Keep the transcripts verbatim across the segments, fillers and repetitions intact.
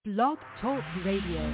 Blog Talk Radio.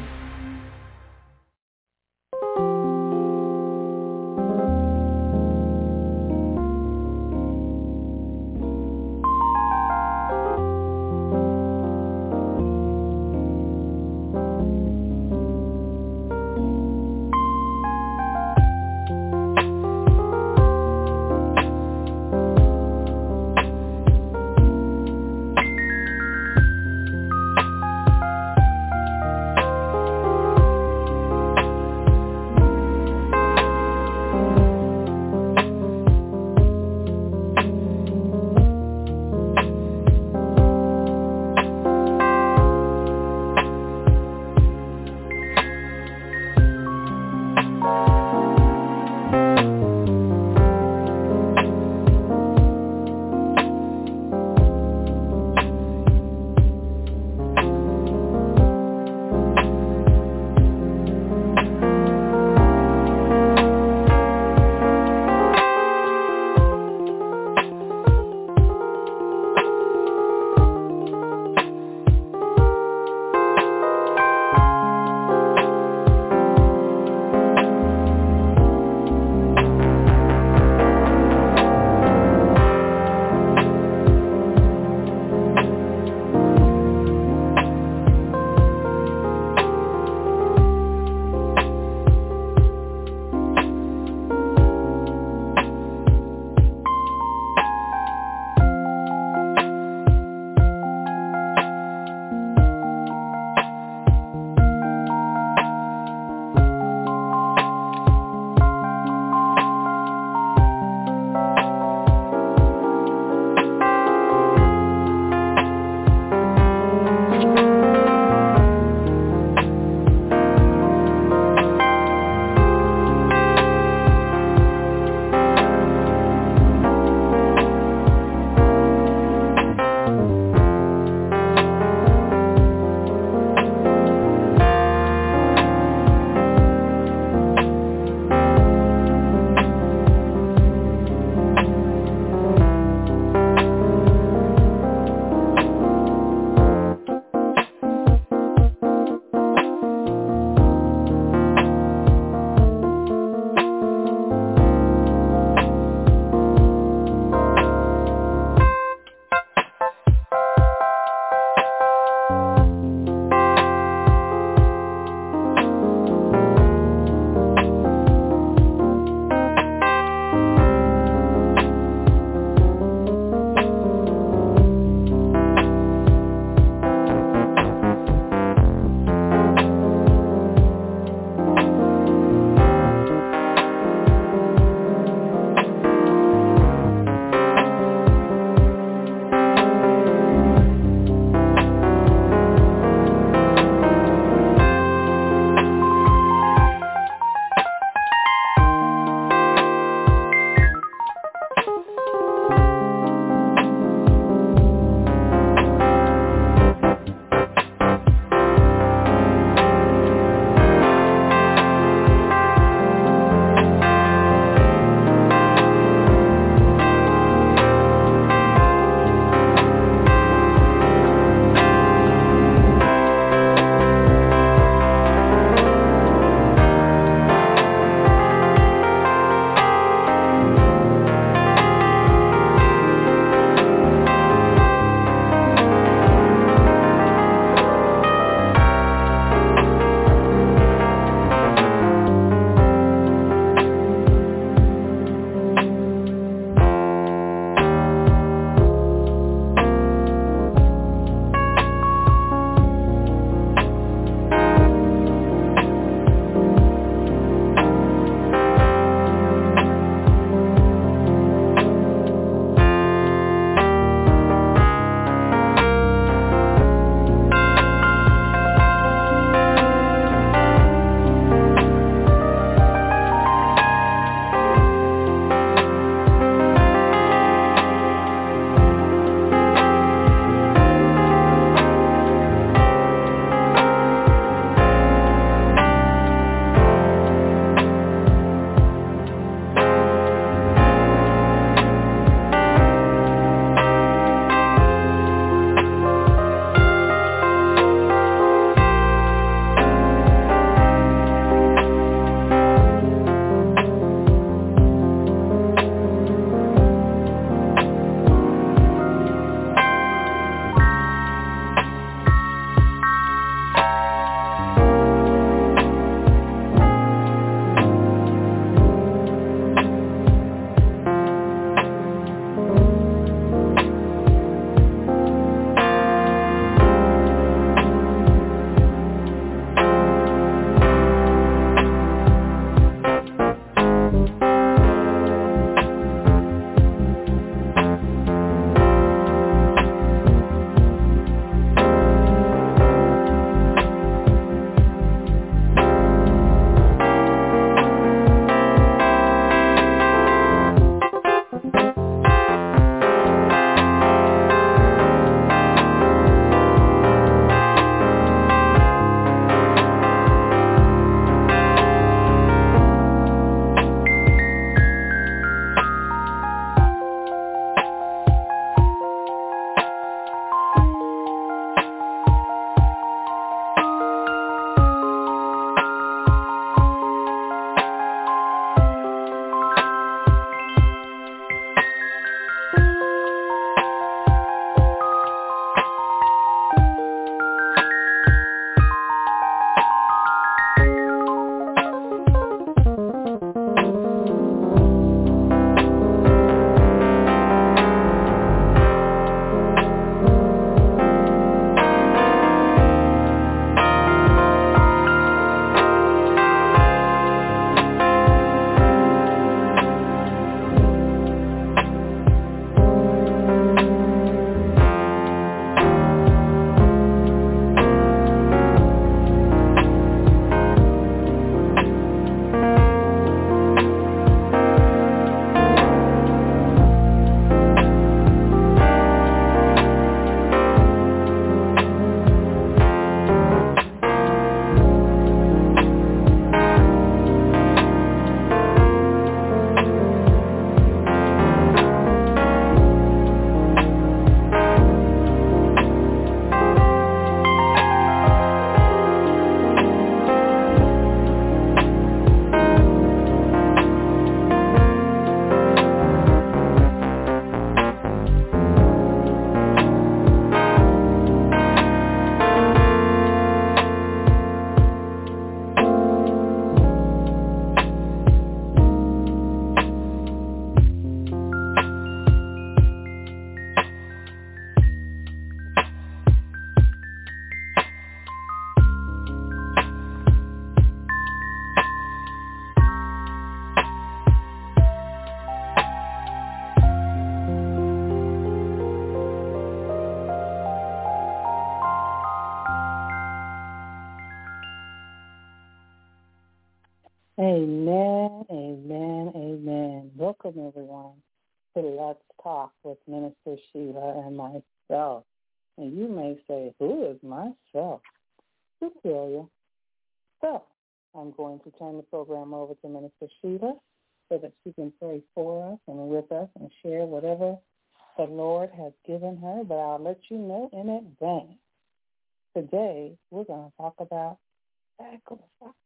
Amen, amen, amen. Welcome, everyone, to Let's Talk with Minister Sheila and myself. And you may say, who is myself? Cecilia. So I'm going to turn the program over to Minister Sheila so that she can pray for us and with us and share whatever the Lord has given her. But I'll let you know in advance. Today, we're going to talk about sacrifice.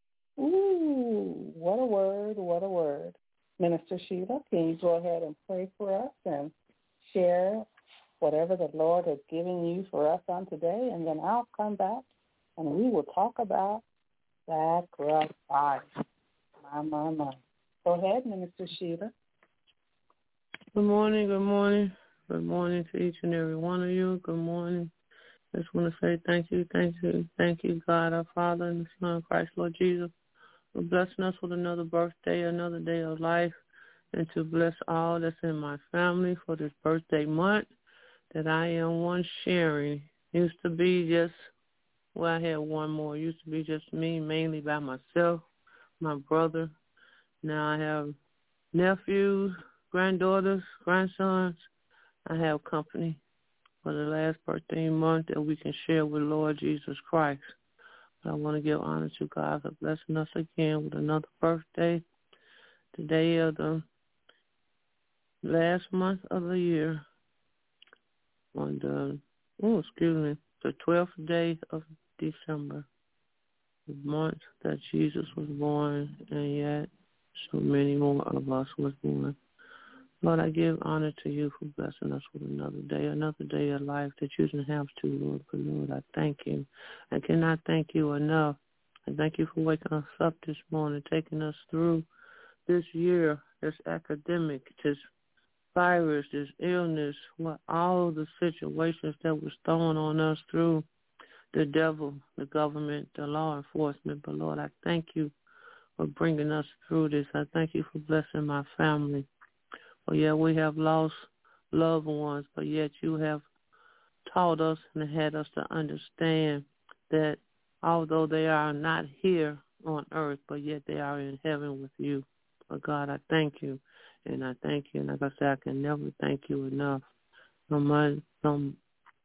Ooh, what a word, what a word. Minister Sheila, can you go ahead and pray for us and share whatever the Lord has given you for us on today, and then I'll come back and we will talk about sacrifice. My, my, my. Go ahead, Minister Sheila. Good morning, good morning. Good morning to each and every one of you. Good morning. I just want to say thank you, thank you, thank you, God, our Father, and the Son of Christ, Lord Jesus, for blessing us with another birthday, another day of life, and to bless all that's in my family for this birthday month that I am one sharing. Used to be just, well, I had one more. Used to be just me, mainly by myself, my brother. Now I have nephews, granddaughters, grandsons. I have company for the last birthday month that we can share with Lord Jesus Christ. I want to give honor to God for blessing us again with another birthday, the day of the last month of the year, on the, oh, excuse me, the twelfth day of December, the month that Jesus was born, and yet so many more of us was born. Lord, I give honor to you for blessing us with another day, another day of life that you didn't have to, Lord. But, Lord, I thank you. I cannot thank you enough. I thank you for waking us up this morning, taking us through this year, this academic, this virus, this illness, what all the situations that was thrown on us through the devil, the government, the law enforcement. But, Lord, I thank you for bringing us through this. I thank you for blessing my family. Oh, yeah, we have lost loved ones, but yet you have taught us and had us to understand that although they are not here on earth, but yet they are in heaven with you. But, God, I thank you, and I thank you. And like I said, I can never thank you enough. No matter, no,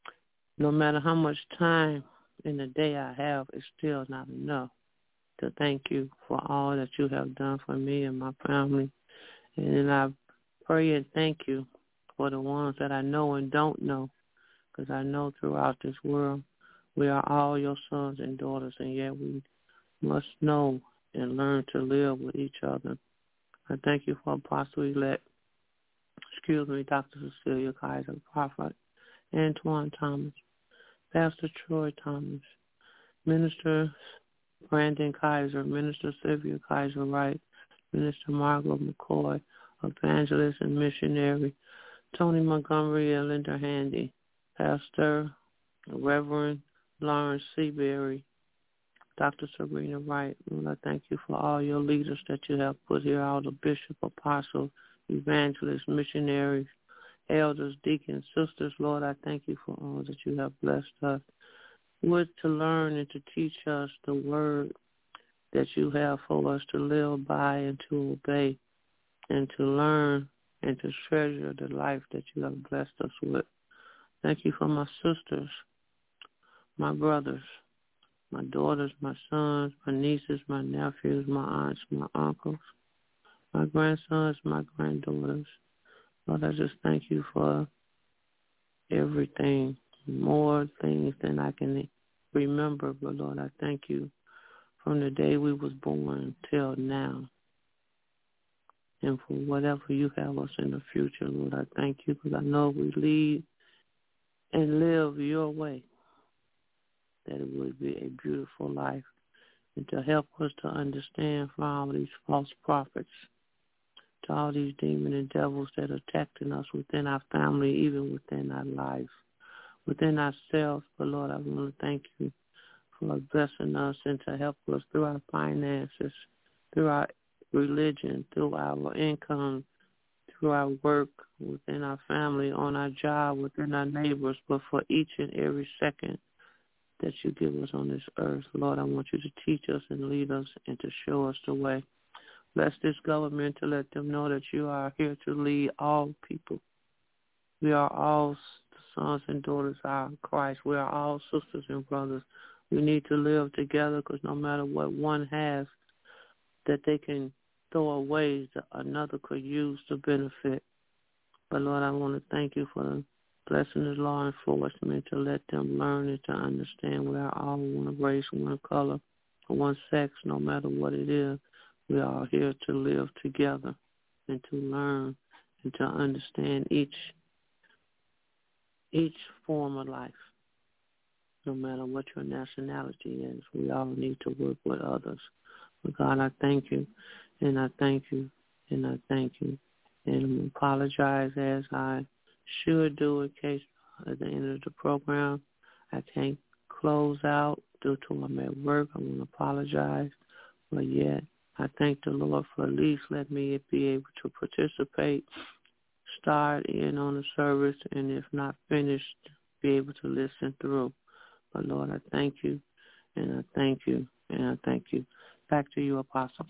no matter how much time in the day I have, it's still not enough to thank you for all that you have done for me and my family. And I pray and thank you for the ones that I know and don't know, because I know throughout this world we are all your sons and daughters, and yet we must know and learn to live with each other. I thank you for Apostle-elect, excuse me, Doctor Cecilia Kaiser, Prophet Antoine Thomas, Pastor Troy Thomas, Minister Brandon Kaiser, Minister Sylvia Kaiser Wright, Minister Margaret McCoy, Evangelist and Missionary Tony Montgomery and Linda Handy, Pastor Reverend Lawrence Seabury, Doctor Sabrina Wright. Lord, I thank you for all your leaders that you have put here, all the bishop, apostles, evangelists, missionaries, elders, deacons, sisters. Lord, I thank you for all that you have blessed us with to learn and to teach us the word that you have for us to live by and to obey, and to learn and to treasure the life that you have blessed us with. Thank you for my sisters, my brothers, my daughters, my sons, my nieces, my nephews, my aunts, my uncles, my grandsons, my granddaughters. Lord, I just thank you for everything, more things than I can remember. But, Lord, I thank you from the day we was born till now. And for whatever you have us in the future, Lord, I thank you, because I know we lead and live your way, that it would be a beautiful life, and to help us to understand from all these false prophets, to all these demons and devils that are attacking us within our family, even within our lives, within ourselves. But, Lord, I want to thank you for blessing us and to help us through our finances, through our religion, through our income, through our work, within our family, on our job, within our neighbors, but for each and every second that you give us on this earth. Lord, I want you to teach us and lead us and to show us the way. Bless this government to let them know that you are here to lead all people. We are all sons and daughters of Christ. We are all sisters and brothers. We need to live together because no matter what one has that they can throw away, that another could use to benefit. But, Lord, I want to thank you for blessing the law enforcement to let them learn and to understand we are all one race, one color, one sex, no matter what it is. We are here to live together and to learn and to understand each each form of life, no matter what your nationality is. We all need to work with others. But God, I thank you, and I thank you, and I thank you. And I apologize as I should do in case at the end of the program I can't close out due to I'm at work. I want to apologize. But yet, I thank the Lord for at least letting me be able to participate, start in on the service, and if not finished, be able to listen through. But, Lord, I thank you, and I thank you, and I thank you. Back to you, Apostle.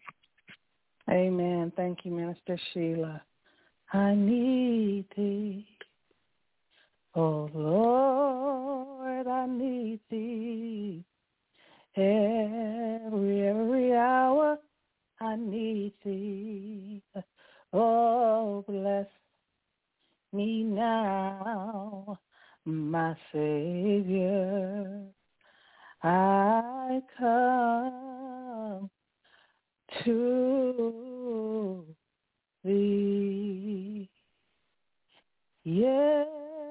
Amen. Thank you, Minister Sheila. I need thee. Oh, Lord, I need thee. Every, every hour I need thee. Oh, bless me now, my Savior. I come to thee. Yes,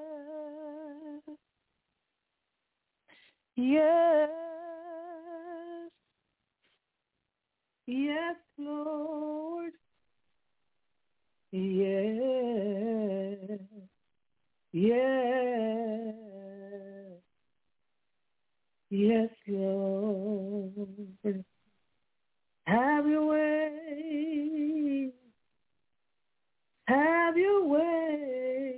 yes, yes, Lord. Yes, yes, yes, Lord. Have your way. Have your way.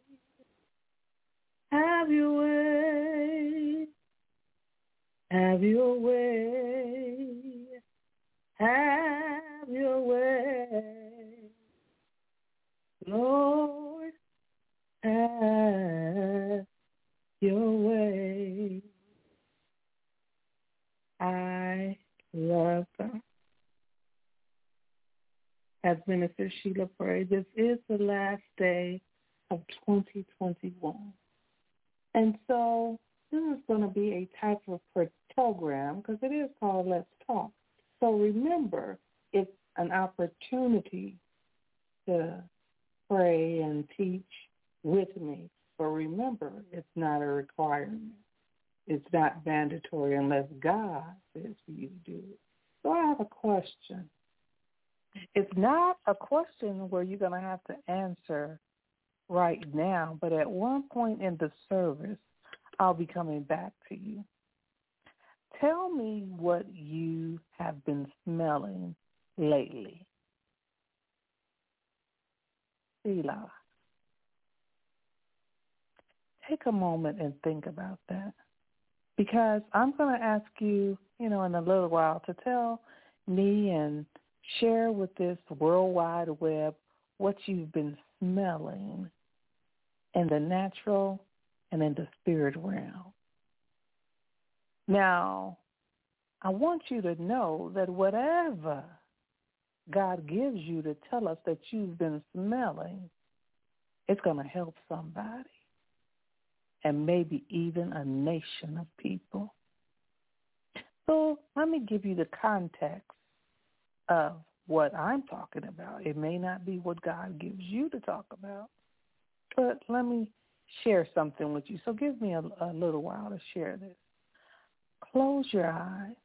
Have your way. Have your way. Have your way. Lord, have your way. I love God. As Minister Sheila prayed, this is the last day of twenty twenty-one. And so this is going to be a type of program because it is called Let's Talk. So remember, it's an opportunity to pray and teach with me. But remember, it's not a requirement. It's not mandatory unless God says for you to do it. So I have a question. It's not a question where you're going to have to answer right now, but at one point in the service, I'll be coming back to you. Tell me what you have been smelling lately. Selah. Take a moment and think about that. Because I'm going to ask you, you know, in a little while to tell me and share with this World Wide Web what you've been smelling in the natural and in the spirit realm. Now, I want you to know that whatever God gives you to tell us that you've been smelling, it's going to help somebody and maybe even a nation of people. So let me give you the context of what I'm talking about. It may not be what God gives you to talk about, but let me share something with you. So give me a, a little while to share this. Close your eyes.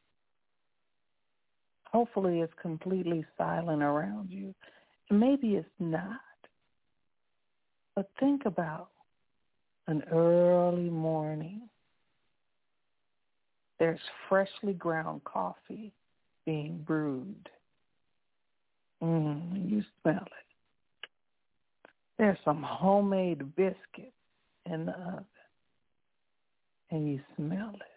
Hopefully it's completely silent around you. Maybe it's not. But think about an early morning. There's freshly ground coffee being brewed. Mm, you smell it. There's some homemade biscuits in the oven. and you smell it.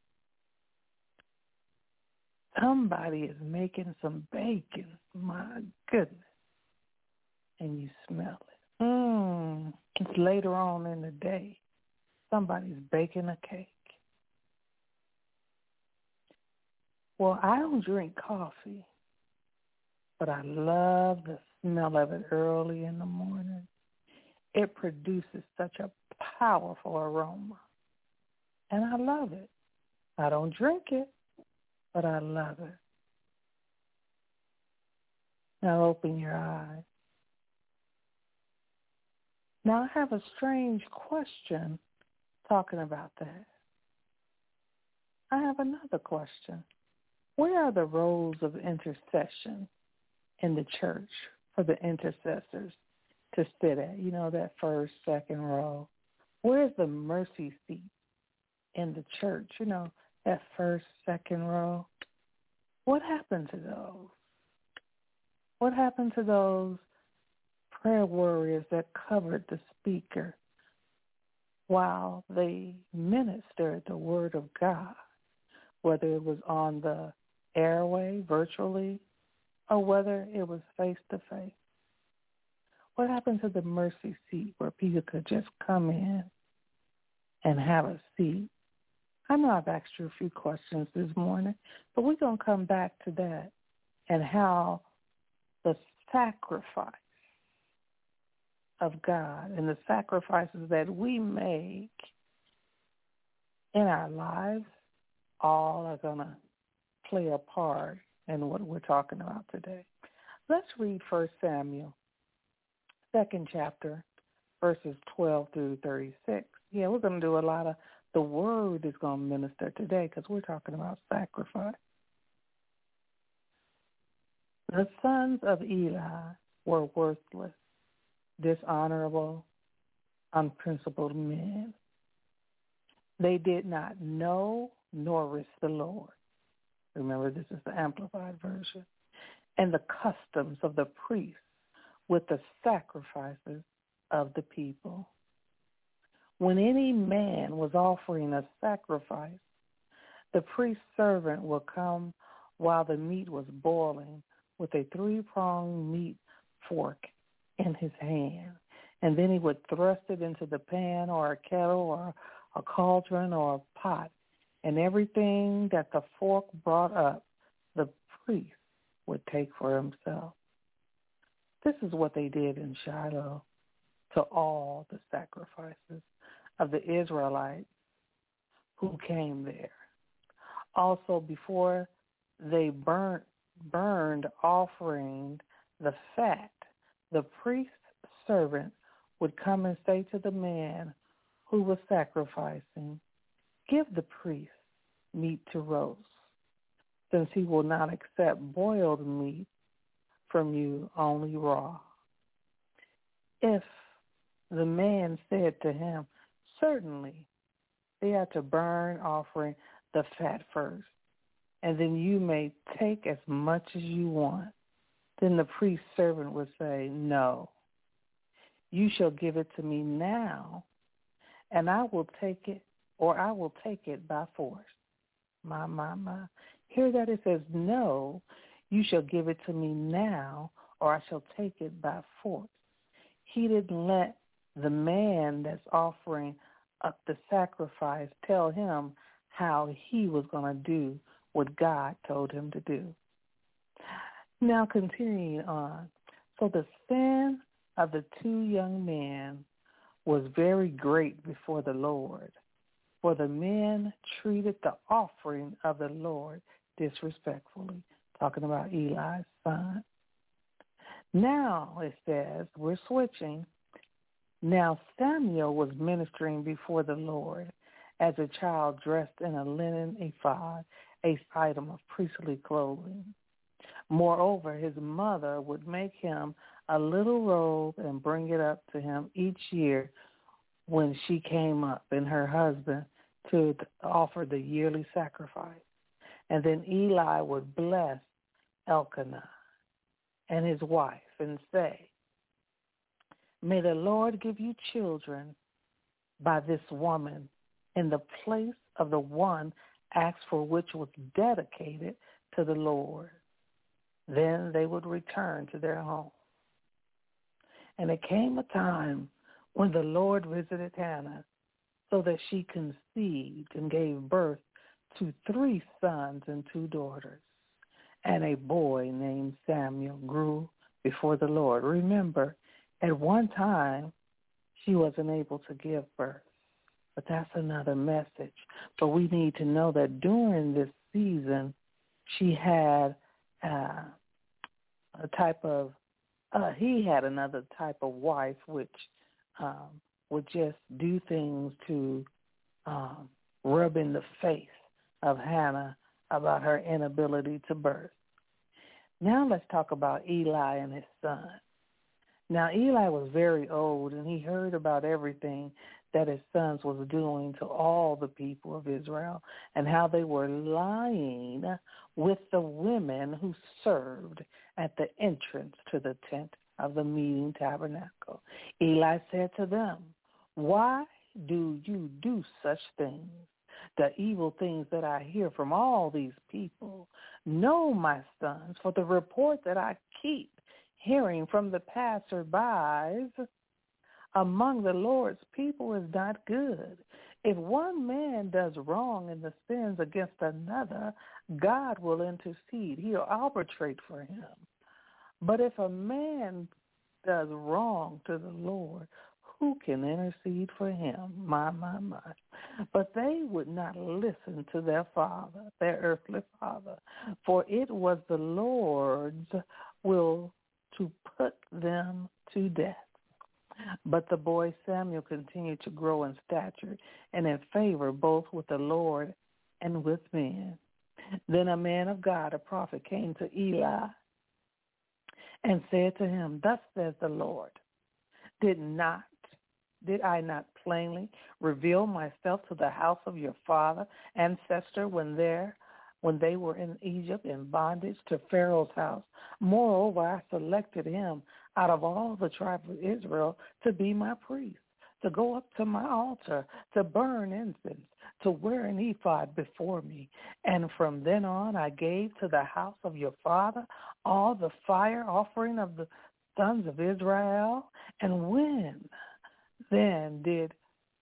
Somebody is making some bacon, my goodness, and you smell it. Mmm, it's later on in the day. Somebody's baking a cake. Well, I don't drink coffee, but I love the smell of it early in the morning. It produces such a powerful aroma, and I love it. I don't drink it, but I love it. Now open your eyes. Now I have a strange question talking about that. I have another question. Where are the roles of intercession in the church for the intercessors to sit at? You know, that first, second row. Where's the mercy seat in the church? You know, that first, second row. What happened to those? What happened to those prayer warriors that covered the speaker while they ministered the word of God, whether it was on the airway, virtually, or whether it was face-to-face? What happened to the mercy seat where people could just come in and have a seat? I know I've asked you a few questions this morning, but we're going to come back to that and how the sacrifice of God and the sacrifices that we make in our lives all are going to play a part in what we're talking about today. Let's read First Samuel, second chapter, verses twelve through thirty-six. Yeah, we're going to do a lot of the word is going to minister today because we're talking about sacrifice. The sons of Eli were worthless, dishonorable, unprincipled men. They did not know nor risk the Lord. Remember, this is the Amplified Version. And the customs of the priests with the sacrifices of the people. When any man was offering a sacrifice, the priest's servant would come while the meat was boiling with a three-pronged meat fork in his hand, and then he would thrust it into the pan or a kettle or a cauldron or a pot, and everything that the fork brought up, the priest would take for himself. This is what they did in Shiloh to all the sacrifices of the Israelites who came there. Also, before they burnt, burned offering the fat, the priest's servant would come and say to the man who was sacrificing, "Give the priest meat to roast, since he will not accept boiled meat from you, only raw." If the man said to him, "Certainly, they are to burn offering the fat first, and then you may take as much as you want," then the priest's servant would say, "No, you shall give it to me now, and I will take it, or I will take it by force." My, my, my. Hear that it says, "No, you shall give it to me now, or I shall take it by force." He didn't let the man that's offering up the sacrifice tell him how he was going to do what God told him to do. Now, continuing on. So the sin of the two young men was very great before the Lord, for the men treated the offering of the Lord disrespectfully, talking about Eli's son. Now, it says, we're switching. Now Samuel was ministering before the Lord as a child dressed in a linen ephod, a item of priestly clothing. Moreover, his mother would make him a little robe and bring it up to him each year when she came up and her husband to offer the yearly sacrifice. And then Eli would bless Elkanah and his wife and say, "May the Lord give you children by this woman in the place of the one asked for, which was dedicated to the Lord. Then they would return to their home. And it came a time when the Lord visited Hannah so that she conceived and gave birth to three sons and two daughters. And a boy named Samuel grew before the Lord. Remember, at one time, she wasn't able to give birth. But that's another message. But we need to know that during this season, she had uh, a type of, uh, he had another type of wife which um, would just do things to um, rub in the face of Hannah about her inability to birth. Now let's talk about Eli and his son. Now Eli was very old, and he heard about everything that his sons was doing to all the people of Israel and how they were lying with the women who served at the entrance to the tent of the meeting tabernacle. Eli said to them, "Why do you do such things? The evil things that I hear from all these people. Know, my sons, for the report that I keep hearing from the passerbys among the Lord's people is not good. If one man does wrong and the sins against another, God will intercede. He'll arbitrate for him. But if a man does wrong to the Lord, who can intercede for him? My, my, my. But they would not listen to their father, their earthly father, for it was the Lord's will to put them to death. But the boy Samuel continued to grow in stature and in favor both with the Lord and with men. Then a man of God, a prophet, came to Eli and said to him, "Thus says the Lord, did not, did I not plainly reveal myself to the house of your father, ancestor, when there, when they were in Egypt in bondage to Pharaoh's house? Moreover, I selected him out of all the tribes of Israel to be my priest, to go up to my altar, to burn incense, to wear an ephod before me. And from then on I gave to the house of your father all the fire offering of the sons of Israel. And when then did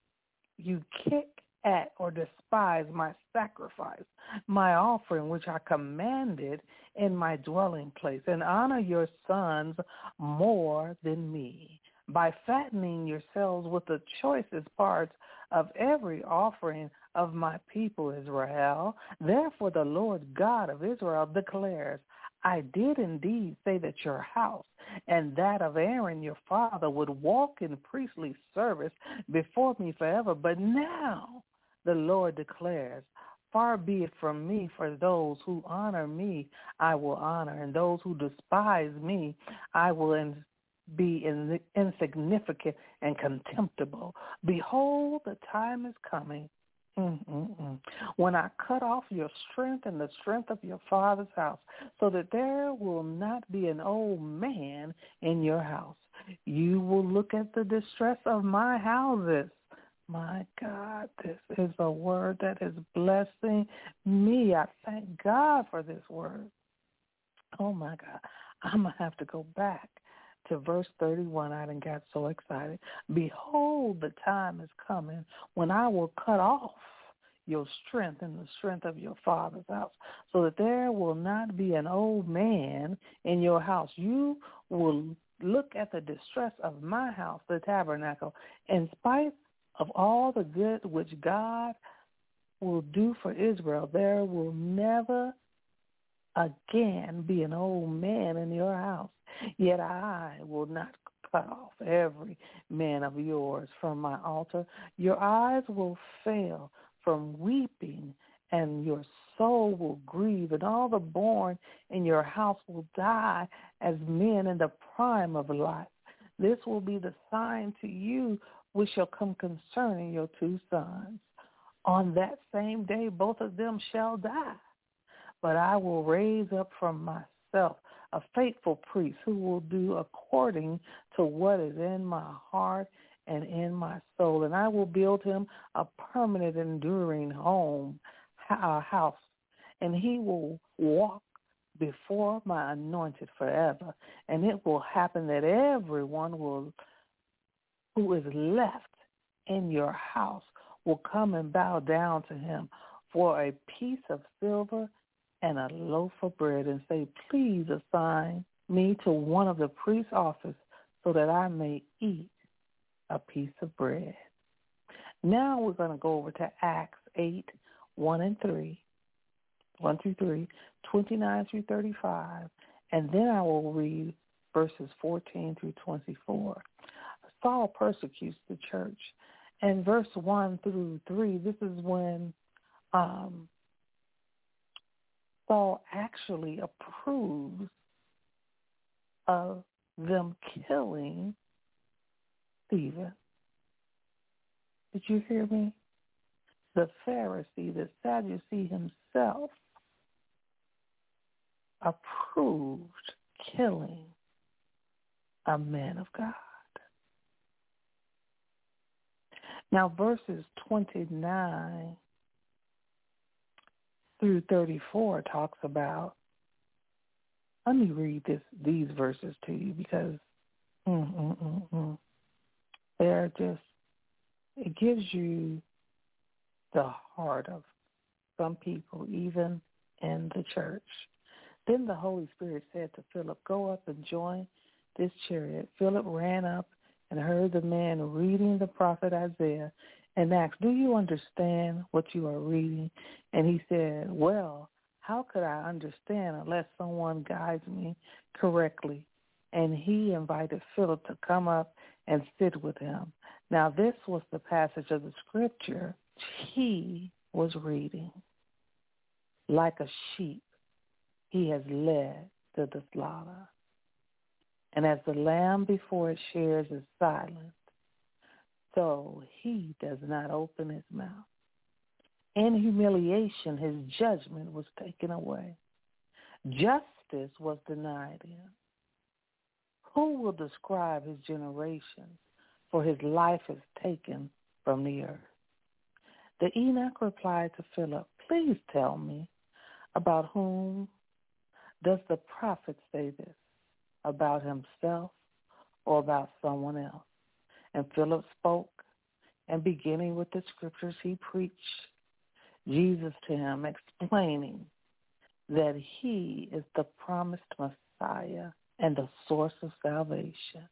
you kick at or despise my sacrifice, my offering, which I commanded in my dwelling place, and honor your sons more than me, by fattening yourselves with the choicest parts of every offering of my people Israel? Therefore the Lord God of Israel declares, I did indeed say that your house and that of Aaron your father would walk in priestly service before me forever. But now the Lord declares, far be it from me, for those who honor me I will honor, and those who despise me I will in, be in, insignificant and contemptible. Behold, the time is coming, Mm-mm-mm. when I cut off your strength and the strength of your father's house, so that there will not be an old man in your house. You will look at the distress of my houses. My God, this is a word that is blessing me. I thank God for this word. Oh, my God. I'm going to have to go back to verse thirty-one. I done got so excited. Behold, the time is coming when I will cut off your strength and the strength of your father's house, so that there will not be an old man in your house. You will look at the distress of my house, the tabernacle, in spite of all the good which God will do for Israel. There will never again be an old man in your house. Yet I will not cut off every man of yours from my altar. Your eyes will fail from weeping, and your soul will grieve, and all the born in your house will die as men in the prime of life. This will be the sign to you which shall come concerning your two sons. On that same day both of them shall die. But I will raise up from myself a faithful priest who will do according to what is in my heart and in my soul, and I will build him a permanent, enduring home, a house, and he will walk before my anointed forever, and it will happen that everyone will who is left in your house will come and bow down to him for a piece of silver and a loaf of bread, and say, please assign me to one of the priest's office so that I may eat a piece of bread. Now we're going to go over to Acts eight, one and three, one through three, twenty-nine through thirty-five, and then I will read verses fourteen through twenty-four. Saul persecutes the church. And verse one through three, this is when um, Saul actually approves of them killing Stephen. Did you hear me? The Pharisee, the Sadducee himself, approved killing a man of God. Now, verses twenty-nine through thirty-four talks about, let me read this these verses to you because mm, mm, mm, mm, they're just, it gives you the heart of some people, even in the church. Then the Holy Spirit said to Philip, go up and join this chariot. Philip ran up and heard the man reading the prophet Isaiah and asked, do you understand what you are reading? And he said, well, how could I understand unless someone guides me correctly? And he invited Philip to come up and sit with him. Now this was the passage of the scripture he was reading. Like a sheep, he has led to the slaughter. And as the lamb before it shares is silent, so he does not open his mouth. In humiliation, his judgment was taken away. Justice was denied him. Who will describe his generations? For his life is taken from the earth. The Enoch replied to Philip, please tell me, about whom does the prophet say this? About himself or about someone else? And Philip spoke, and beginning with the scriptures, he preached Jesus to him, explaining that he is the promised Messiah and the source of salvation.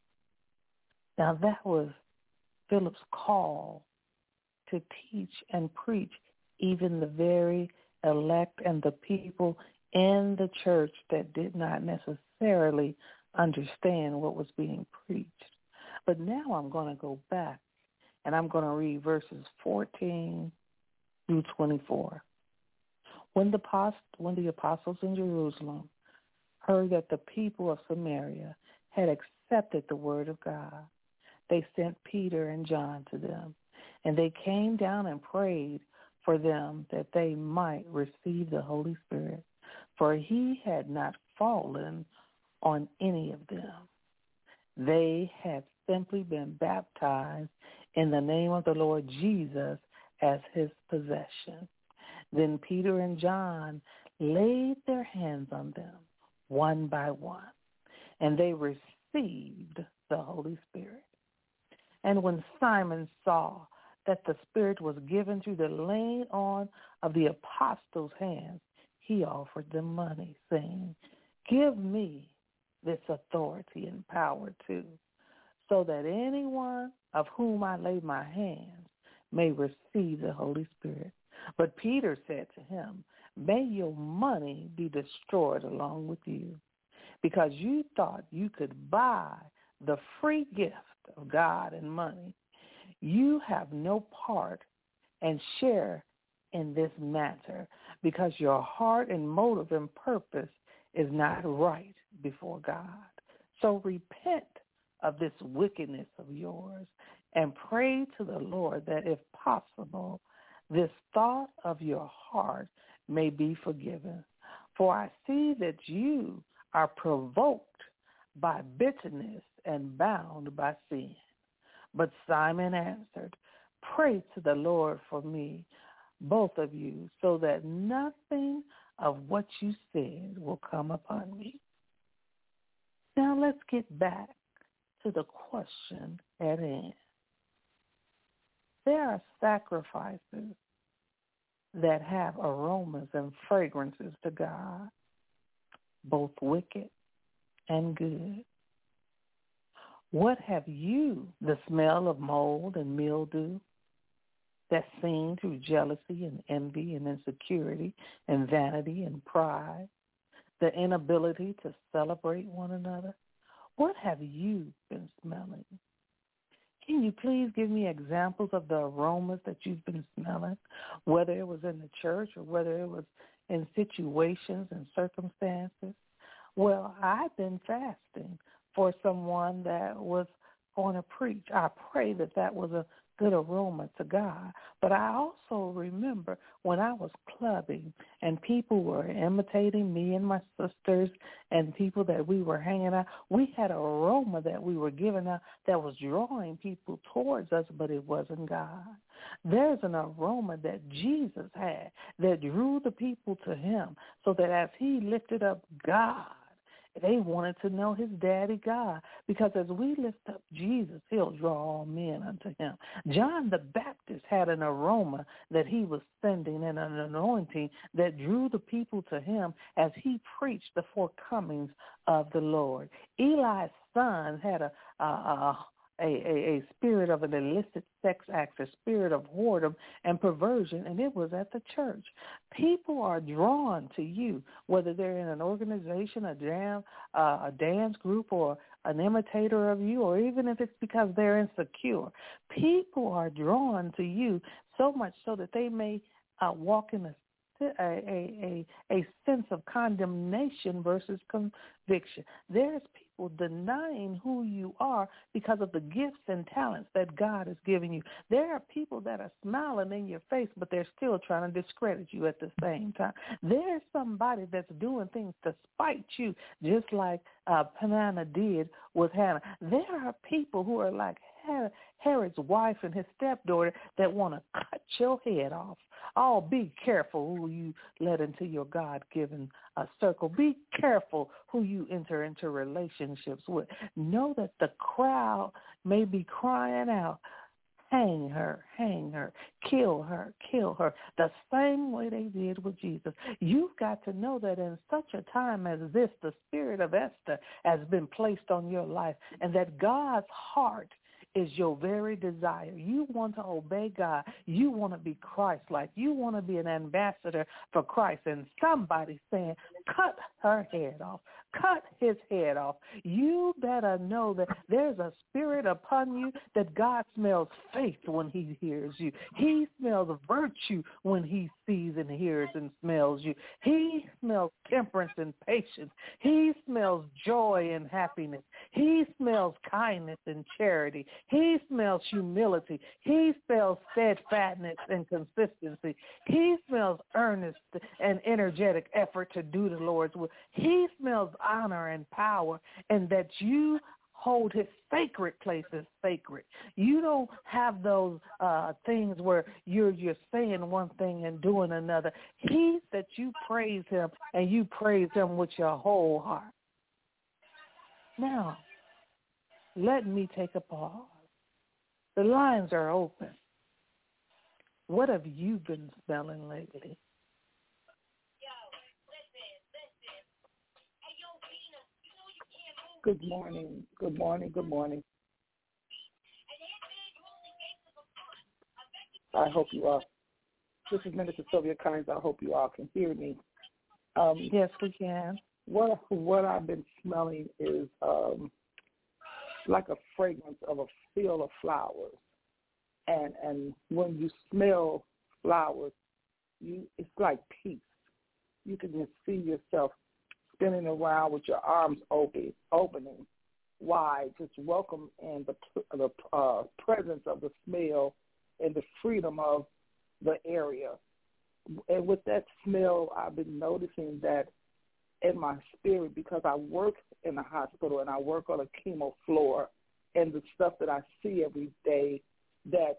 Now that was Philip's call to teach and preach even the very elect and the people in the church that did not necessarily understand what was being preached. But now I'm going to go back and I'm going to read verses fourteen through twenty-four. When the, post, when the apostles in Jerusalem heard that the people of Samaria had accepted the word of God, they sent Peter and John to them, and they came down and prayed for them that they might receive the Holy Spirit, for he had not fallen on any of them. They had simply been baptized in the name of the Lord Jesus as his possession. Then Peter and John laid their hands on them one by one, and they received the Holy Spirit. And when Simon saw that the Spirit was given through the laying on of the apostles' hands, he offered them money, saying, give me this authority and power too, so that anyone of whom I lay my hands may receive the Holy Spirit. But Peter said to him, may your money be destroyed along with you, because you thought you could buy the free gift of God in money. You have no part and share in this matter, because your heart and motive and purpose is not right before God. So repent of this wickedness of yours and pray to the Lord that, if possible, this thought of your heart may be forgiven. For I see that you are provoked by bitterness and bound by sin. But Simon answered, pray to the Lord for me, both of you, so that nothing of what you said will come upon me. Now let's get back to the question at hand. There are sacrifices that have aromas and fragrances to God, both wicked and good. What have you, the smell of mold and mildew, that's seen through jealousy and envy and insecurity and vanity and pride, the inability to celebrate one another? What have you been smelling? Can you please give me examples of the aromas that you've been smelling, whether it was in the church or whether it was in situations and circumstances? Well, I've been fasting for someone that was going to preach. I pray that that was a good aroma to God. But I also remember when I was clubbing and people were imitating me and my sisters and people that we were hanging out, we had an aroma that we were giving out that was drawing people towards us, but it wasn't God. There's an aroma that Jesus had that drew the people to him, so that as he lifted up God, they wanted to know his daddy God, because as we lift up Jesus, he'll draw all men unto him. John the Baptist had an aroma that he was sending and an anointing that drew the people to him as he preached the forecomings of the Lord. Eli's son had a, a, a A, a, a spirit of an illicit sex act, a spirit of whoredom and perversion, and it was at the church. People are drawn to you, whether they're in an organization, a jam, uh, a dance group, or an imitator of you, or even if it's because they're insecure. People are drawn to you so much so that they may uh, walk in a A, a, a, a sense of condemnation versus conviction. There's people denying who you are because of the gifts and talents that God has given you. There are people that are smiling in your face, but they're still trying to discredit you at the same time. There's somebody that's doing things to spite you, just like uh, Peninnah did with Hannah. There are people who are like Herod's wife and his stepdaughter that want to cut your head off. Oh, be careful who you let into your God-given uh, circle. Be careful who you enter into relationships with. Know that the crowd may be crying out, hang her, hang her, kill her, kill her, the same way they did with Jesus. You've got to know that in such a time as this, the spirit of Esther has been placed on your life, and that God's heart is your very desire. You want to obey God. You want to be Christ-like. You want to be an ambassador for Christ. And somebody's saying, cut her head off. Cut his head off. You better know that there's a spirit upon you that God smells faith when he hears you. He smells virtue when he sees and hears and smells you. He smells temperance and patience. He smells joy and happiness. He smells kindness and charity. He smells humility. He smells steadfastness and consistency. He smells earnest and energetic effort to do the Lord's will. He smells honor and power, and that you hold his sacred places sacred. You don't have those uh, things where you're you're saying one thing and doing another. He's that you praise him, and you praise him with your whole heart. Now, let me take a pause. The lines are open. What have you been smelling lately? Good morning, good morning, good morning. I hope you all, this is Minister Sylvia Kynes, I hope you all can hear me. Um, yes, we can. What what I've been smelling is um, like a fragrance of a field of flowers. And and when you smell flowers, you it's like peace. You can just see yourself spinning around with your arms open, opening wide, just welcome in the the uh, presence of the smell and the freedom of the area. And with that smell, I've been noticing that in my spirit, because I work in a hospital and I work on a chemo floor, and the stuff that I see every day that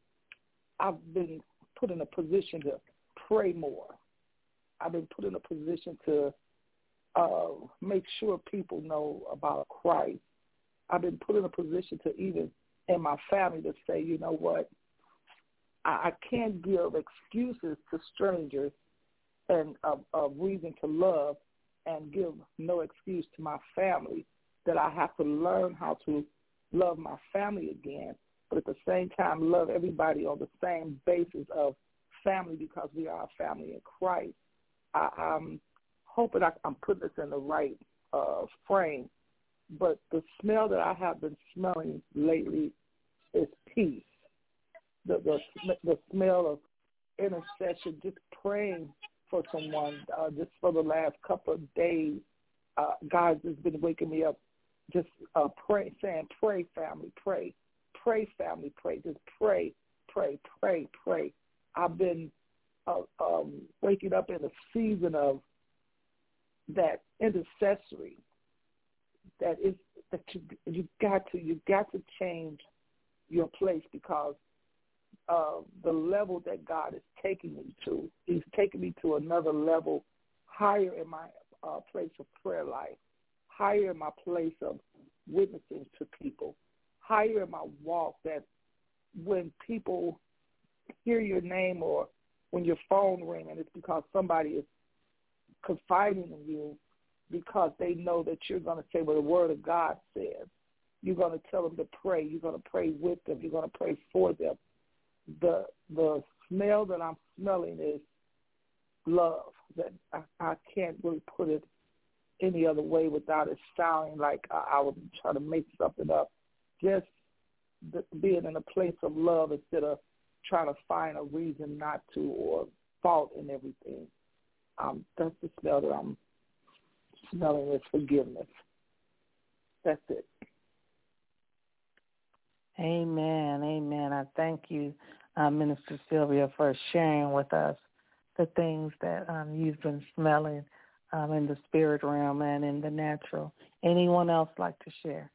I've been put in a position to pray more. I've been put in a position to uh, make sure people know about Christ. I've been put in a position to even in my family to say, you know what, I, I can't give excuses to strangers and a, a reason to love and give no excuse to my family, that I have to learn how to love my family again, but at the same time love everybody on the same basis of family because we are a family in Christ. I, I'm hoping I, I'm putting this in the right uh, frame, but the smell that I have been smelling lately is peace. The, the, the smell of intercession, just praying for someone. Uh, just for the last couple of days, uh, God has been waking me up, just uh, pray, saying, pray, family, pray. Pray, family, pray. Just pray, pray, pray, pray. I've been uh, um, waking up in a season of that intercessory. That is that you you got to you got to change your place because uh, the level that God is taking me to, He's taking me to another level, higher in my uh, place of prayer life, higher in my place of witnessing to people, higher in my walk, that when people hear your name or when your phone rings, and it's because somebody is confiding in you because they know that you're going to say what the Word of God says. You're going to tell them to pray. You're going to pray with them. You're going to pray for them. The the smell that I'm smelling is love. That I, I can't really put it any other way without it sounding like I, I would try to make something up. Just the, being in a place of love instead of trying to find a reason not to or fault in everything. Um, that's the smell that I'm smelling is forgiveness. That's it. Amen. Amen. I thank you, uh, Minister Sylvia, for sharing with us the things that um, you've been smelling um, in the spirit realm and in the natural. Anyone else like to share?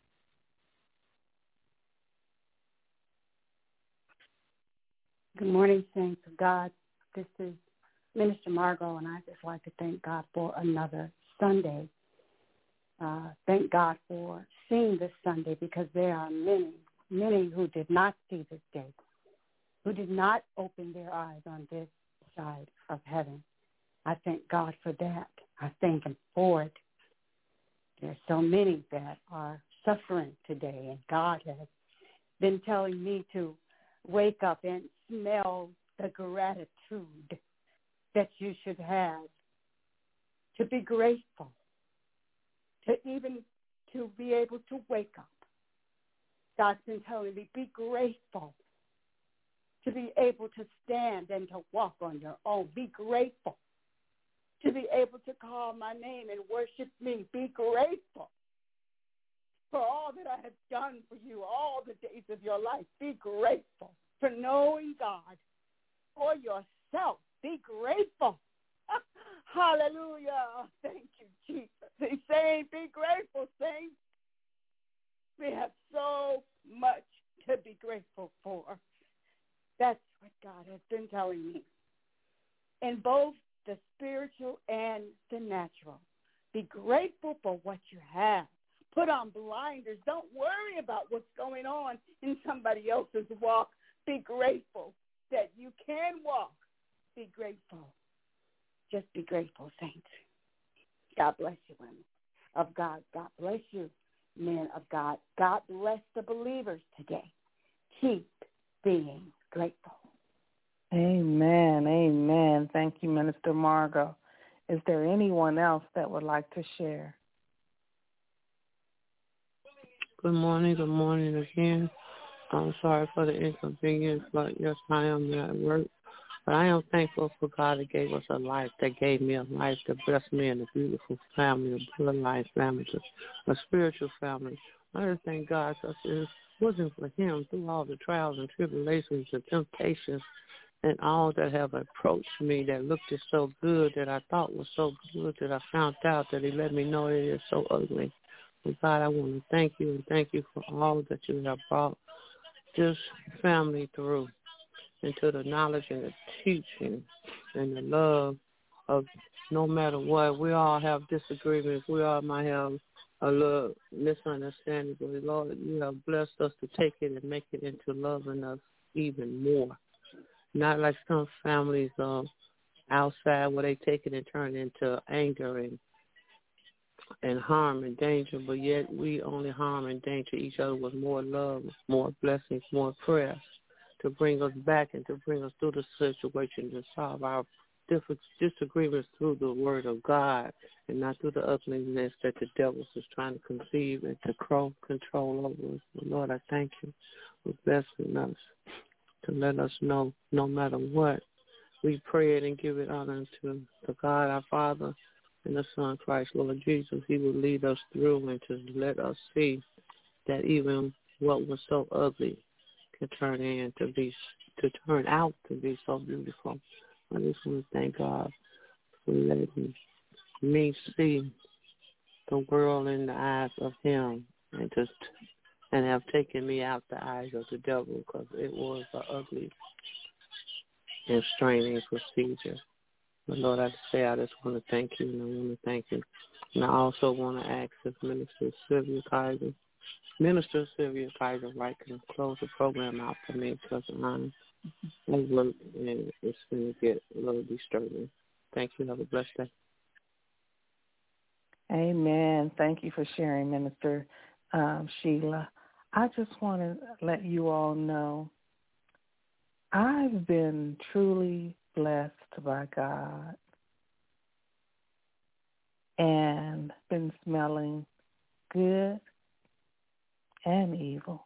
Good morning, saints of God. This is Minister Margot, and I just like to thank God for another Sunday. Uh, thank God for seeing this Sunday, because there are many, many who did not see this day, who did not open their eyes on this side of heaven. I thank God for that. I thank Him for it. There are so many that are suffering today, and God has been telling me to wake up and smell the gratitude that you should have, to be grateful, to even to be able to wake up. God's been telling me, be grateful, to be able to stand and to walk on your own. Be grateful, to be able to call my name and worship me. Be grateful for all that I have done for you all the days of your life. Be grateful for knowing God for yourself. Be grateful. Hallelujah. Thank you, Jesus. He's saying, be grateful, saints. We have so much to be grateful for. That's what God has been telling me. In both the spiritual and the natural. Be grateful for what you have. Put on blinders. Don't worry about what's going on in somebody else's walk. Be grateful that you can walk. Be grateful. Just be grateful, saints. God bless you, women of God. God bless you, men of God. God bless the believers today. Keep being grateful. Amen. Amen. Thank you, Minister Margot. Is there anyone else that would like to share? Good morning. Good morning again. I'm sorry for the inconvenience, but yes, I am at work. But I am thankful for God that gave us a life, that gave me a life, that blessed me in a beautiful family, a bloodline family, a spiritual family. I just thank God because it wasn't for Him through all the trials and tribulations and temptations and all that have approached me that looked so good, that I thought was so good, that I found out that He let me know it is so ugly. But God, I want to thank you and thank you for all that you have brought this family through into the knowledge and the teaching and the love of no matter what. We all have disagreements. We all might have a little misunderstanding. But, Lord, you have blessed us to take it and make it into loving us even more. Not like some families uh, outside where they take it and turn it into anger and and harm and danger, but yet we only harm and danger each other with more love, more blessings, more prayers to bring us back and to bring us through the situation, to solve our different disagreements through the word of God and not through the ugliness that the devil is trying to conceive and to control over us. Lord, I thank you for blessing us to let us know no matter what, we pray it and give it honor to the God, our Father, and the Son, Christ, Lord Jesus. He will lead us through and to let us see that even what was so ugly can turn in to be, to turn out to be so beautiful. I just want to thank God for letting me see the world in the eyes of Him and just and have taken me out the eyes of the devil, because it was an ugly and straining procedure. But Lord, I just say I just want to thank you, and I want to thank you. And I also want to ask if Minister Sylvia Kaiser, Minister Sylvia Kaiser, right, can close the program out for me, because I'm and it's going to get a little disturbing. Thank you. Have a blessed day. Amen. Thank you for sharing, Minister um, Sheila. I just want to let you all know I've been truly blessed by God and been smelling good and evil.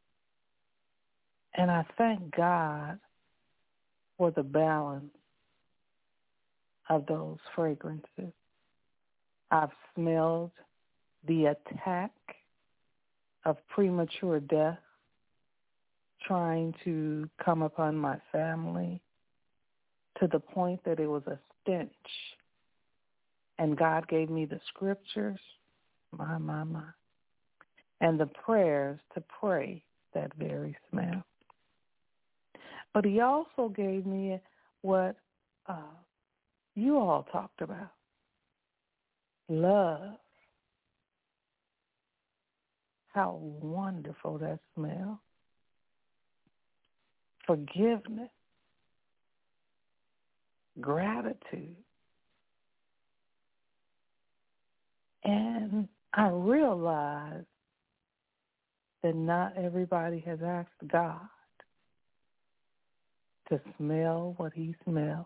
And I thank God for the balance of those fragrances. I've smelled the attack of premature death trying to come upon my family to the point that it was a stench. And God gave me the scriptures, my, my, my, and the prayers to pray that very smell. But he also gave me what uh, you all talked about, love. How wonderful that smells. Forgiveness, gratitude. And I realize that not everybody has asked God to smell what he smells.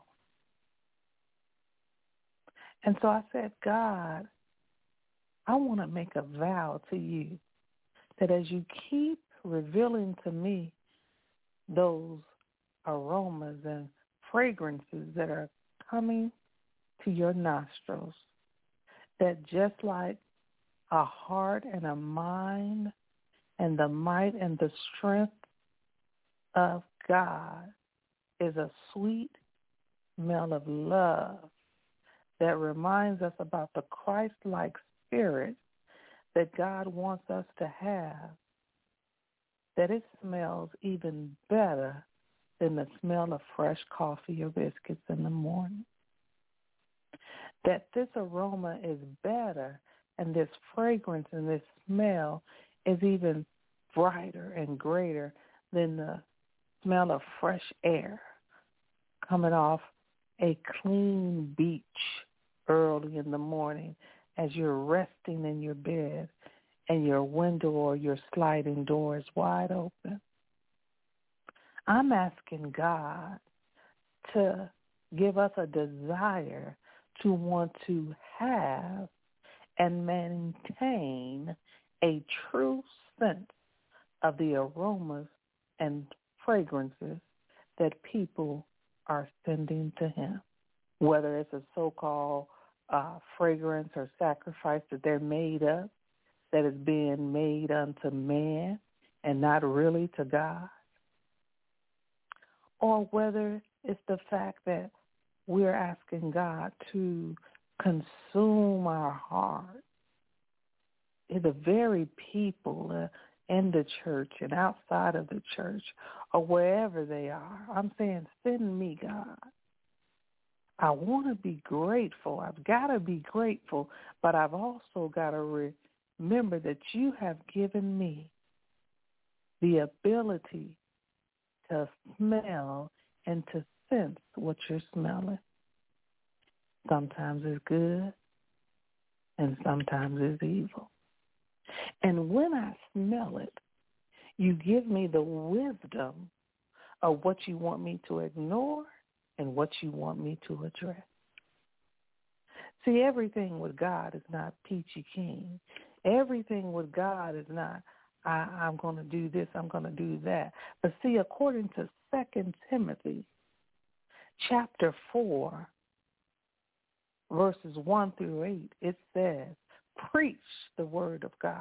And so I said, God, I want to make a vow to you that as you keep revealing to me those aromas and fragrances that are coming to your nostrils, that just like a heart and a mind and the might and the strength of God is a sweet smell of love that reminds us about the Christ-like spirit that God wants us to have, that it smells even better than the smell of fresh coffee or biscuits in the morning. That this aroma is better and this fragrance and this smell is even brighter and greater than the smell of fresh air coming off a clean beach early in the morning as you're resting in your bed and your window or your sliding door is wide open. I'm asking God to give us a desire to want to have and maintain a true sense of the aromas and fragrances that people are sending to him, whether it's a so-called uh, fragrance or sacrifice that they're made up, that is being made unto man and not really to God, or whether it's the fact that we're asking God to consume our heart the very people uh, in the church and outside of the church or wherever they are. I'm saying, send me, God. I want to be grateful. I've got to be grateful, but I've also got to re- remember that you have given me the ability to smell and to sense what you're smelling. Sometimes it's good and sometimes it's evil. And when I smell it, you give me the wisdom of what you want me to ignore and what you want me to address. See, everything with God is not peachy keen. Everything with God is not, I, I'm going to do this, I'm going to do that. But see, according to Second Timothy chapter four, verses one through eight, it says, preach the word of God.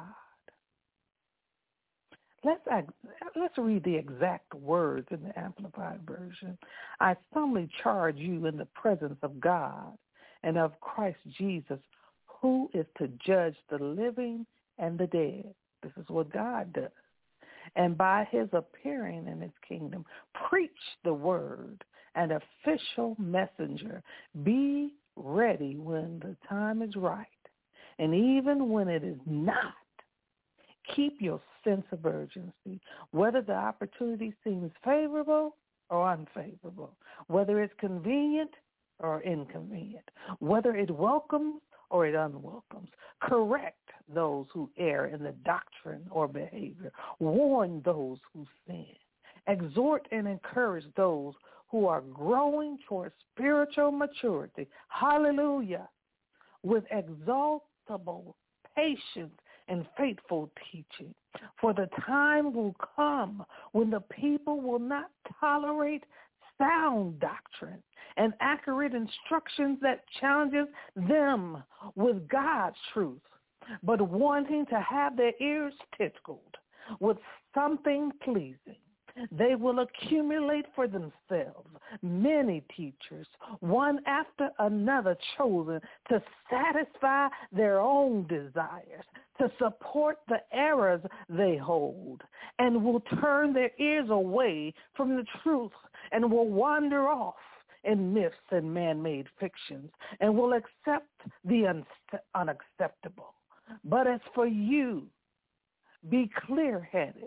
Let's, let's read the exact words in the Amplified Version. I solemnly charge you in the presence of God and of Christ Jesus, who is to judge the living and the dead. This is what God does. And by his appearing in his kingdom, preach the word, an official messenger. Be ready when the time is right. And even when it is not, keep your sense of urgency, whether the opportunity seems favorable or unfavorable, whether it's convenient or inconvenient, whether it welcomes or it unwelcomes. Correct those who err in the doctrine or behavior. Warn those who sin. Exhort and encourage those who are growing towards spiritual maturity. Hallelujah. With exaltable patience and faithful teaching. For the time will come when the people will not tolerate sound doctrine and accurate instructions that challenges them with God's truth, but wanting to have their ears tickled with something pleasing. They will accumulate for themselves many teachers, one after another, chosen to satisfy their own desires, to support the errors they hold, and will turn their ears away from the truth and will wander off in myths and man-made fictions and will accept the un- unacceptable. But as for you, be clear-headed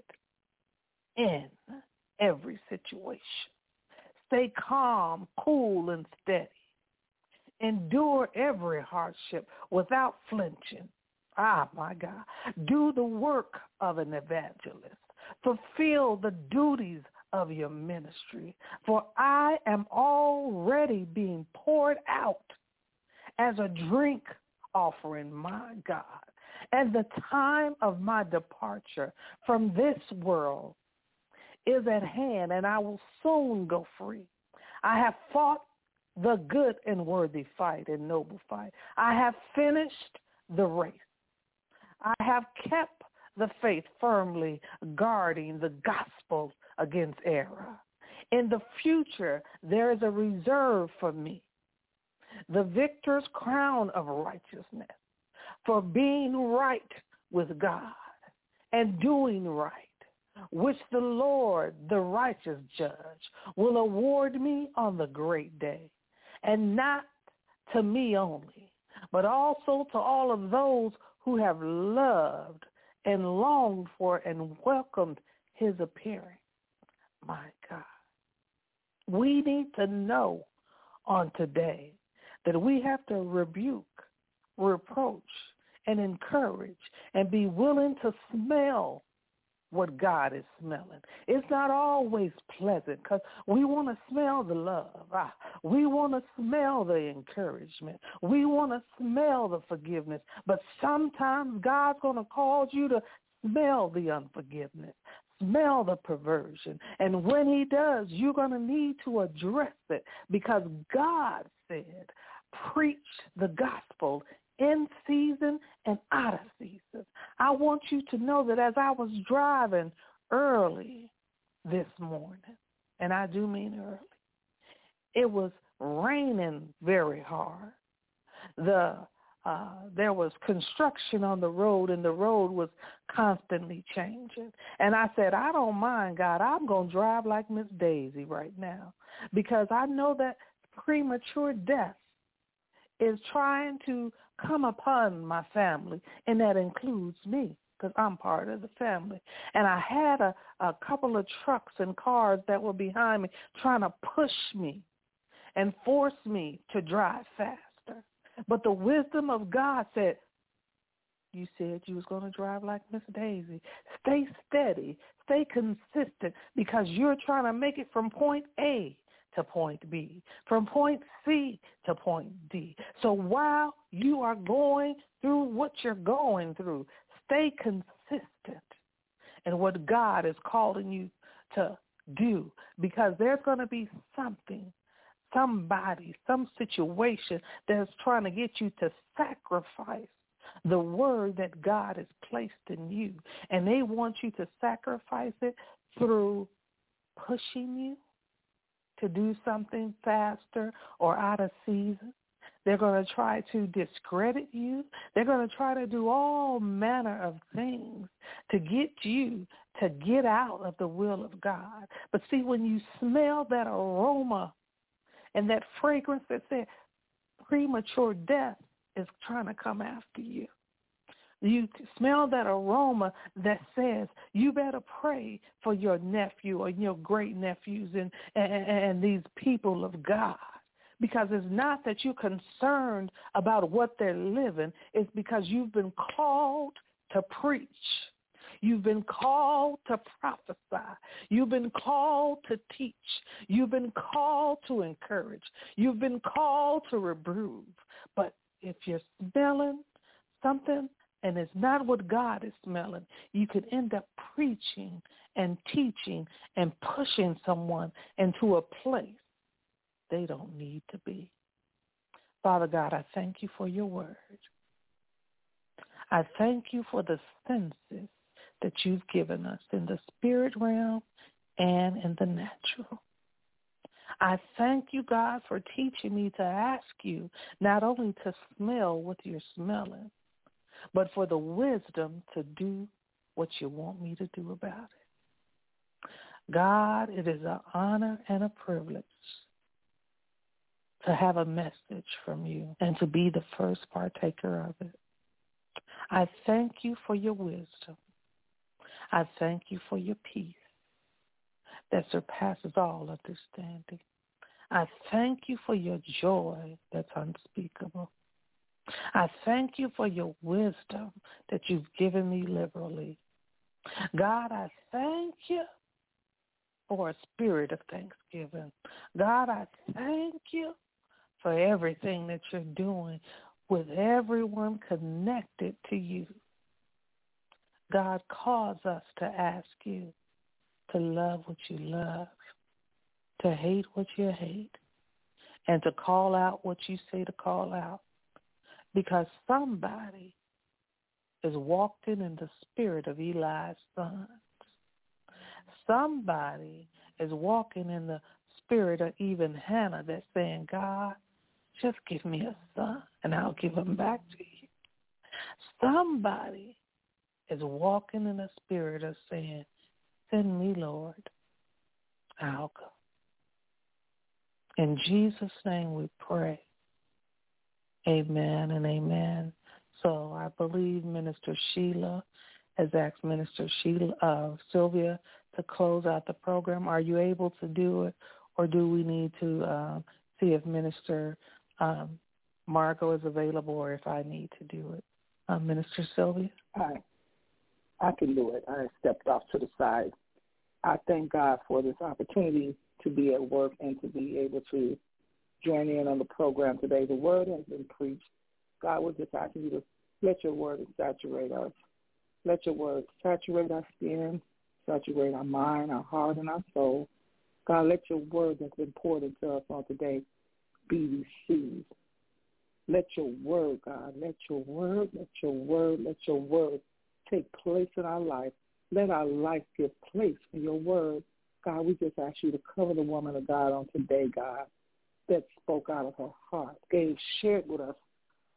in every situation. Stay calm, cool, and steady. Endure every hardship without flinching. Ah, my God. Do the work of an evangelist. Fulfill the duties of your ministry. For I am already being poured out as a drink offering, my God. And the time of my departure from this world is at hand, and I will soon go free. I have fought the good and worthy fight and noble fight. I have finished the race. I have kept the faith firmly, guarding the gospel against error. In the future, there is a reserve for me, the victor's crown of righteousness, for being right with God and doing right, which the Lord, the righteous judge, will award me on the great day, and not to me only, but also to all of those who have loved and longed for and welcomed his appearing. My God, we need to know on today that we have to rebuke, reproach, and encourage, and be willing to smell what God is smelling. It's not always pleasant because we want to smell the love. Ah, we want to smell the encouragement. We want to smell the forgiveness. But sometimes God's going to cause you to smell the unforgiveness, smell the perversion. And when he does, you're going to need to address it because God said, preach the gospel in season and out of season. I want you to know that as I was driving early this morning, and I do mean early, it was raining very hard. The uh, there was construction on the road, and the road was constantly changing. And I said, I don't mind, God. I'm going to drive like Miss Daisy right now, because I know that premature death is trying to come upon my family, and that includes me, because I'm part of the family. And I had a, a couple of trucks and cars that were behind me trying to push me and force me to drive faster. But the wisdom of God said, you said you was going to drive like Miss Daisy. Stay steady. Stay consistent, because you're trying to make it from point A to point B, from point C to point D. So while you are going through what you're going through, stay consistent in what God is calling you to do, because there's going to be something, somebody, some situation that's trying to get you to sacrifice the word that God has placed in you. And they want you to sacrifice it through pushing you to do something faster or out of season. They're going to try to discredit you. They're going to try to do all manner of things to get you to get out of the will of God. But see, when you smell that aroma and that fragrance that said premature death is trying to come after you, you smell that aroma that says you better pray for your nephew or your great nephews and, and, and these people of God. Because it's not that you're concerned about what they're living. It's because you've been called to preach. You've been called to prophesy. You've been called to teach. You've been called to encourage. You've been called to reprove. But if you're smelling something and it's not what God is smelling, you could end up preaching and teaching and pushing someone into a place they don't need to be. Father God, I thank you for your word. I thank you for the senses that you've given us in the spirit realm and in the natural. I thank you, God, for teaching me to ask you not only to smell what you're smelling, but for the wisdom to do what you want me to do about it. God, it is an honor and a privilege to have a message from you and to be the first partaker of it. I thank you for your wisdom. I thank you for your peace that surpasses all understanding. I thank you for your joy that's unspeakable. I thank you for your wisdom that you've given me liberally. God, I thank you for a spirit of thanksgiving. God, I thank you for everything that you're doing with everyone connected to you. God, cause us to ask you to love what you love, to hate what you hate, and to call out what you say to call out. Because somebody is walked in in the spirit of Eli's sons. Somebody is walking in the spirit of even Hannah that's saying, God, just give me a son and I'll give him back to you. Somebody is walking in the spirit of saying, send me, Lord, I'll go. In Jesus' name we pray. Amen and amen. So I believe Minister Sheila has asked Minister Sheila, uh, Sylvia to close out the program. Are you able to do it, or do we need to uh, see if Minister um, Margot is available, or if I need to do it? Uh, Minister Sylvia? I, I can do it. I stepped off to the side. I thank God for this opportunity to be at work and to be able to join in on the program today. The word has been preached. God, we're just asking you to let your word saturate us. Let your word saturate our skin, saturate our mind, our heart, and our soul. God, let your word that's been poured into us on today be received. Let your word, God, let your word, let your word, let your word take place in our life. Let our life give place for your word. God, we just ask you to cover the woman of God on today, God, that spoke out of her heart, gave, shared with us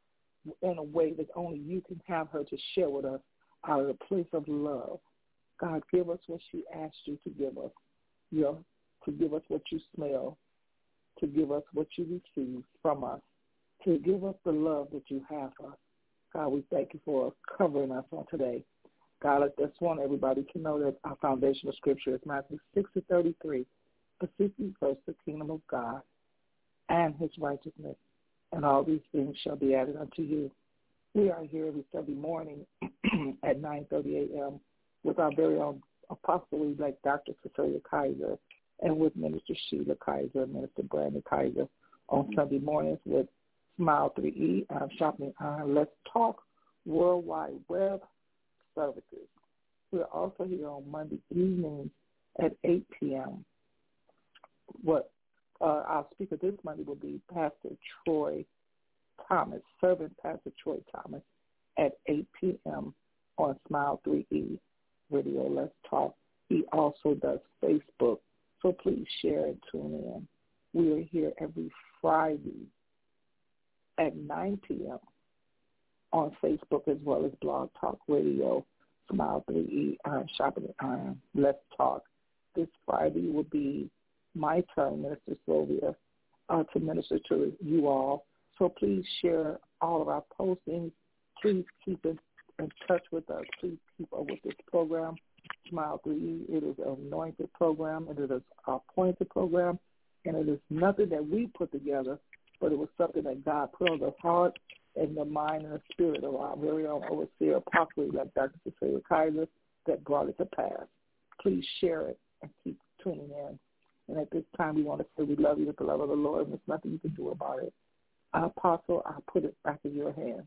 in a way that only you can have her to share with us out of the place of love. God, give us what she asked you to give us, you know, to give us what you smell, to give us what you receive from us, to give us the love that you have for us. God, we thank you for covering us on today. God, I just want everybody to know that our foundational scripture is Matthew six and thirty-three. But seek ye first the kingdom of God and his righteousness, and all these things shall be added unto you. We are here every Sunday morning at nine thirty a.m. with our very own apostle, like Doctor Cecilia Kaiser, and with Minister Sheila Kaiser and Minister Brandon Kaiser on Sunday mornings with Smile three E, I'm Shopping Iron, Let's Talk, World Wide Web services. We're also here on Monday evenings at eight p.m. What uh, our speaker this Monday will be Pastor Troy Thomas, Servant Pastor Troy Thomas, at eight p.m. on Smile three E Radio Let's Talk. He also does Facebook, so please share and tune in. We are here every Friday at nine p.m. on Facebook as well as Blog Talk Radio, Smile three E, Iron Shopping Iron, Let's Talk. This Friday will be my turn, Minister Sylvia, uh, to minister to you all. So please share all of our postings. Please keep in, in touch with us. Please keep up with this program, Smile three E. It is an anointed program, and it is an appointed program, and it is nothing that we put together, but it was something that God put on the heart and the mind and the spirit of our very own overseer, apostle, like Doctor Cecilia Kaiser, that brought it to pass. Please share it and keep tuning in. And at this time, we want to say we love you with the love of the Lord, and there's nothing you can do about it. Our apostle, I'll put it back in your hands.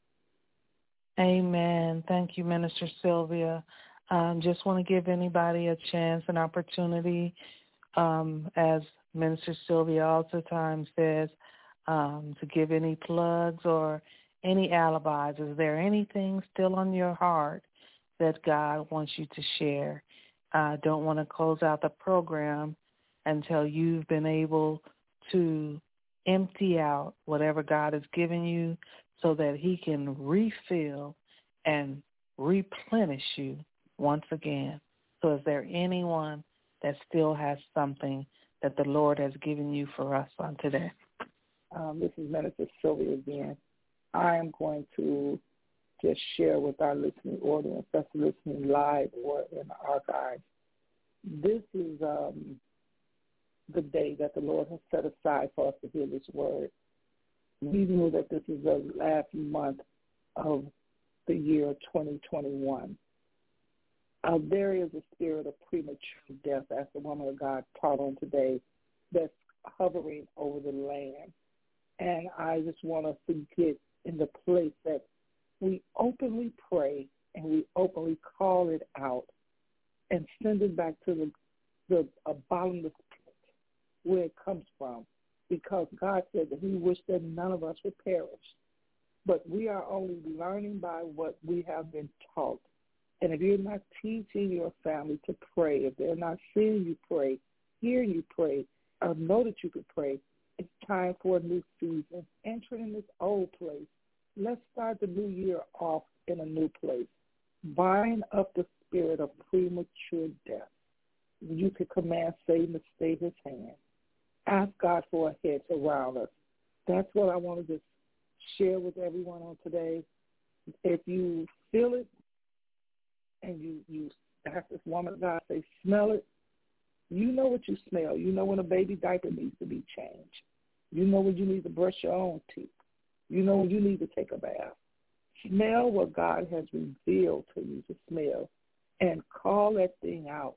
Amen. Thank you, Minister Sylvia. Um, just want to give anybody a chance, an opportunity, um, as Minister Sylvia also times says, um, to give any plugs or any alibis. Is there anything still on your heart that God wants you to share? I uh, don't want to close out the program until you've been able to empty out whatever God has given you so that he can refill and replenish you once again. So is there anyone that still has something that the Lord has given you for us on today? Um, this is Minister Sylvia again. I am going to just share with our listening audience that's listening live or in the archive. This is um, the day that the Lord has set aside for us to hear this word. We know that this is the last month of the year twenty twenty-one. Uh, there is a spirit of premature death, as the woman of God taught on today, that's hovering over the land. And I just want us to get in the place that we openly pray and we openly call it out and send it back to the, the uh, bottomless pit where it comes from, because God said that he wished that none of us would perish. But we are only learning by what we have been taught. And if you're not teaching your family to pray, if they're not seeing you pray, hearing you pray, or know that you can pray, it's time for a new season. Entering in this old place. Let's start the new year off in a new place. Bind up the spirit of premature death. You can command Satan to stay his hand. Ask God for a hedge around us. That's what I want to just share with everyone on today. If you feel it and you, you have this woman of God say, smell it, you know what you smell. You know when a baby diaper needs to be changed. You know when you need to brush your own teeth. You know when you need to take a bath. Smell what God has revealed to you to smell and call that thing out.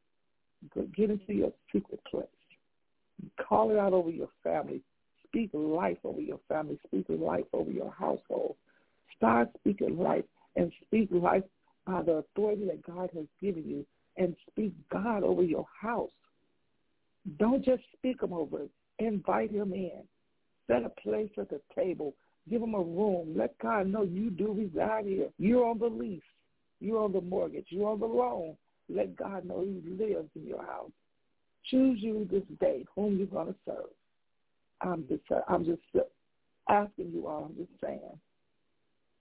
Get into your secret place. Call it out over your family. Speak life over your family. Speak life over your household. Start speaking life and speak life by the authority that God has given you, and speak God over your house. Don't just speak him over it. Invite him in. Set a place at the table. Give him a room. Let God know you do reside here. You're on the lease. You're on the mortgage. You're on the loan. Let God know he lives in your house. Choose you this day whom you're going to serve. I'm just, I'm just asking you all, I'm just saying,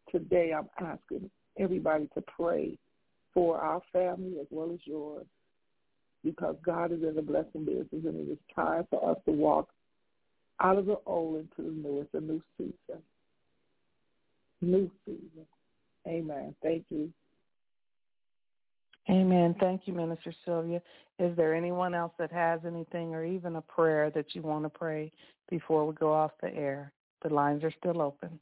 today I'm asking everybody to pray for our family as well as yours, because God is in the blessing business, and it is time for us to walk out of the old into the new. It's a new season. New season. Amen. Thank you. Amen. Thank you, Minister Sylvia. Is there anyone else that has anything or even a prayer that you want to pray before we go off the air? The lines are still open.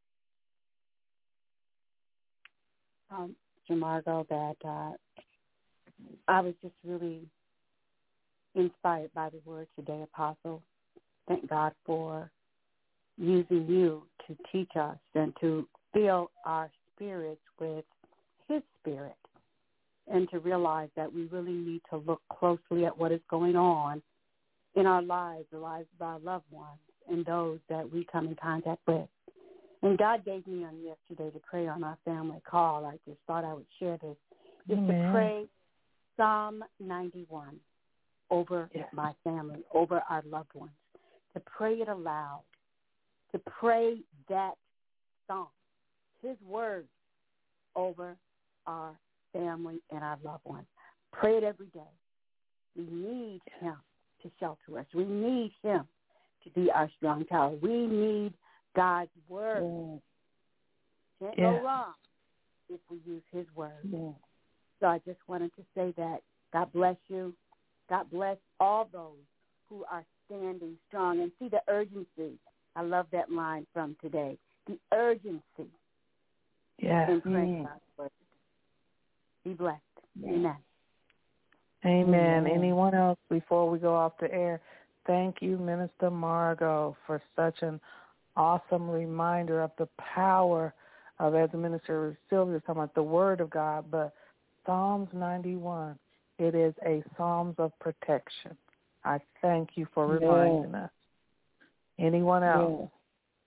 Um, Jamargo, that uh, I was just really inspired by the word today, Apostle. Thank God for using you to teach us and to fill our spirits with his spirit, and to realize that we really need to look closely at what is going on in our lives, the lives of our loved ones, and those that we come in contact with. And God gave me on yesterday to pray on our family call. I just thought I would share this. Just Amen. to pray Psalm ninety-one over yes. my family, over our loved ones, to pray it aloud, to pray that song, his word, over our family and our loved ones. Pray it every day. We need him to shelter us. We need him to be our strong tower. We need God's word. Mm. Can't yeah. go wrong if we use his word. Yeah. So I just wanted to say that. God bless you. God bless all those who are standing strong. And see the urgency. I love that line from today. The urgency yeah. in praying mm. God's word. Be blessed. Yeah. Amen. Amen. Amen. Anyone else before we go off the air? Thank you, Minister Margot, for such an awesome reminder of the power of, as Minister Sylvia was talking about, the Word of God, but Psalms ninety-one, it is a Psalms of protection. I thank you for reminding yeah. us. Anyone else? Yeah.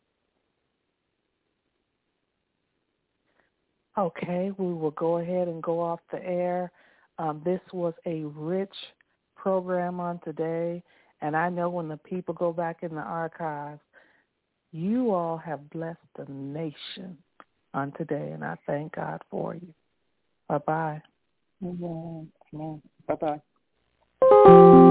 Okay, we will go ahead and go off the air. Um, this was a rich program on today, and I know when the people go back in the archives, you all have blessed the nation on today, and I thank God for you. Bye-bye. Amen. Amen. Bye-bye.